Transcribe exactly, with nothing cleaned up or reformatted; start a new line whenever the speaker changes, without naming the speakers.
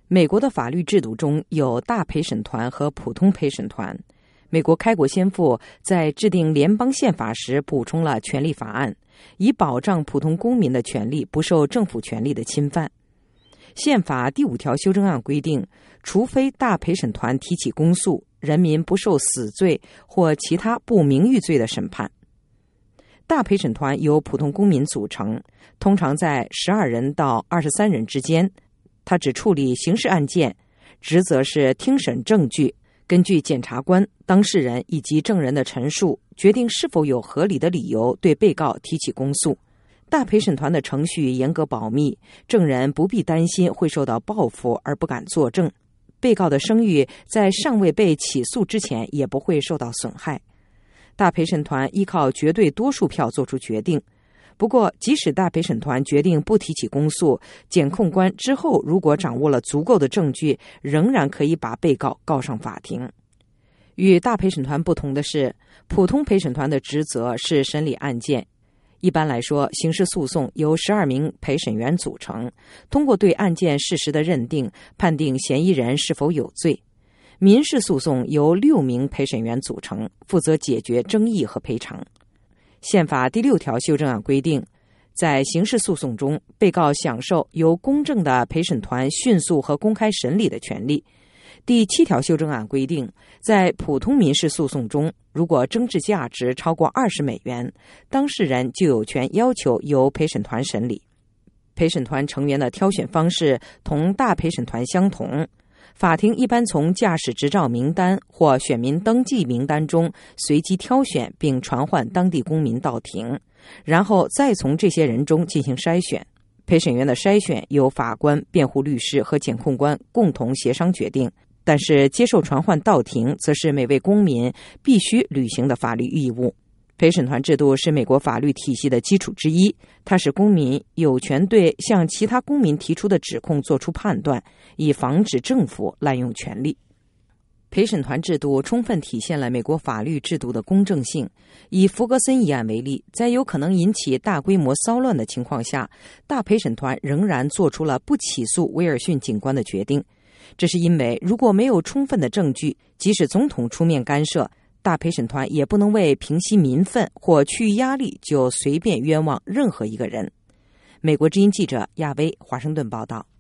美国的法律制度中有大陪审团和普通陪审团。美国开国先父在制定联邦宪法时补充了权利法案，以保障普通公民的权利不受政府权力的侵犯。宪法第五条修正案规定，除非大陪审团提起公诉，人民不受死罪或其他不名誉罪的审判。大陪审团由普通公民组成，通常在十二人到二十三人之间。他只处理刑事案件，职责是听审证据，根据检察官、当事人以及证人的陈述，决定是否有合理的理由对被告提起公诉。大陪审团的程序严格保密，证人不必担心会受到报复而不敢作证。被告的声誉在尚未被起诉之前也不会受到损害。大陪审团依靠绝对多数票做出决定。不过，即使大陪审团决定不提起公诉，检控官之后如果掌握了足够的证据，仍然可以把被告告上法庭。与大陪审团不同的是，普通陪审团的职责是审理案件。一般来说，刑事诉讼由十二名陪审员组成，通过对案件事实的认定，判定嫌疑人是否有罪。民事诉讼由六名陪审员组成，负责解决争议和赔偿。宪法第六条修正案规定，在刑事诉讼中，被告享受由公正的陪审团迅速和公开审理的权利。第七条修正案规定，在普通民事诉讼中，如果争执价值超过二十美元，当事人就有权要求由陪审团审理。陪审团成员的挑选方式同大陪审团相同。法庭一般从驾驶执照名单或选民登记名单中随机挑选并传唤当地公民到庭，然后再从这些人中进行筛选。陪审员的筛选由法官、辩护律师和检控官共同协商决定，但是接受传唤到庭则是每位公民必须履行的法律义务。陪审团制度是美国法律体系的基础之一，它使公民有权对向其他公民提出的指控做出判断，以防止政府滥用权力。陪审团制度充分体现了美国法律制度的公正性。以弗格森一案为例，在有可能引起大规模骚乱的情况下，大陪审团仍然做出了不起诉威尔逊警官的决定。这是因为如果没有充分的证据，即使总统出面干涉，大陪审团也不能为平息民愤或去压力就随便冤枉任何一个人。美国之音记者亚薇华盛顿报道。